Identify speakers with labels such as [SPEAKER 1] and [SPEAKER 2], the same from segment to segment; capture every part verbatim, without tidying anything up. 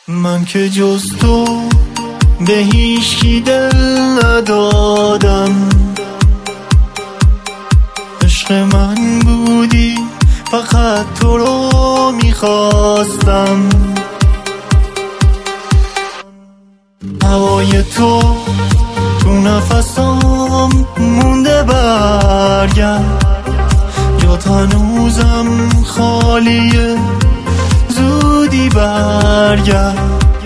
[SPEAKER 1] من که جز تو به هیچکی دل ندادم، عشق من بودی فقط تو رو میخواستم. هوای تو تو نفسام مونده، برگرد یا هنوزم خالیه، زودی برگرد.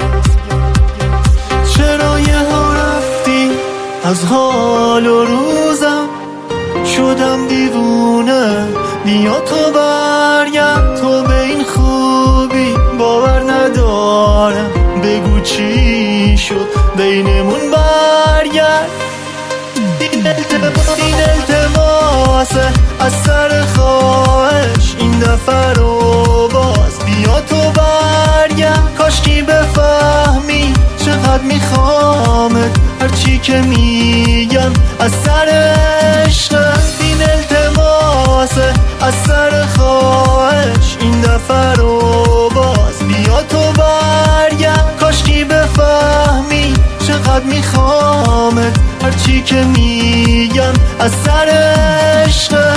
[SPEAKER 1] چرا یه ها رفتی از حال و روزم، شدم دیوونه، بیا تو برگرد. تو به این خوبی باور ندارم، بگو چی شد بینمون، برگرد. این التماسه از سر خواهش، این دفعه رو باز بیا تو برگرد. کاشکی بفهمی چقدر میخوامت، هرچی که میگم از سر عشق. این التماسه از سر خواهش، این دفعه رو باز بیا تو برگرد. کاشکی بفهمی چقدر میخوامت، هرچی که میگم از سر عشق.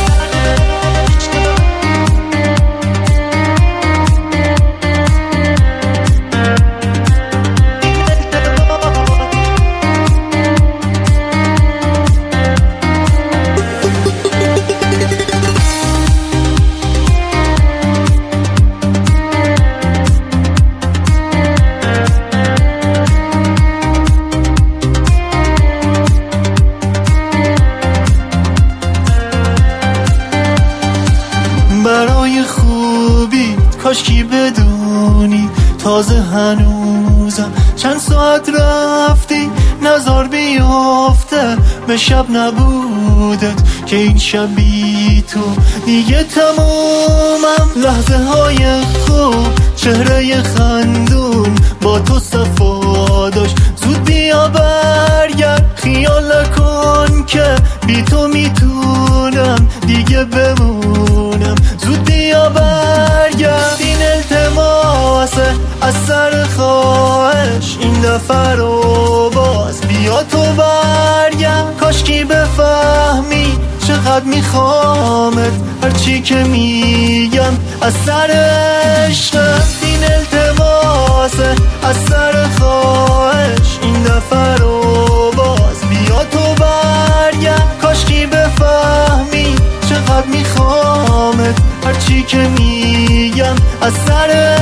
[SPEAKER 1] برای خوبی کاشکی بدونی، تازه هنوزم چند ساعت رفتی، نظر بیافته به شب نبودت که این شب بی تو دیگه تمومم. لحظه های خوب، چهره خندون با تو صفا داشت، زود بیا برگرد. خیال نکن که بی تو میتونم دیگه بمونم، زود بیا برگرد. این التماسه از سر خواهش، این دفعه رو باز بیا تو برگرد. کاشکی بفهمی چقدر میخوامت، هرچی که میگم از سر عشق. این التماسه از سر خواهش، این دفعه رو باز بیا تو برگرد. کاشکی بفهمی چقدر میخوامت، هرچی که میگم از سر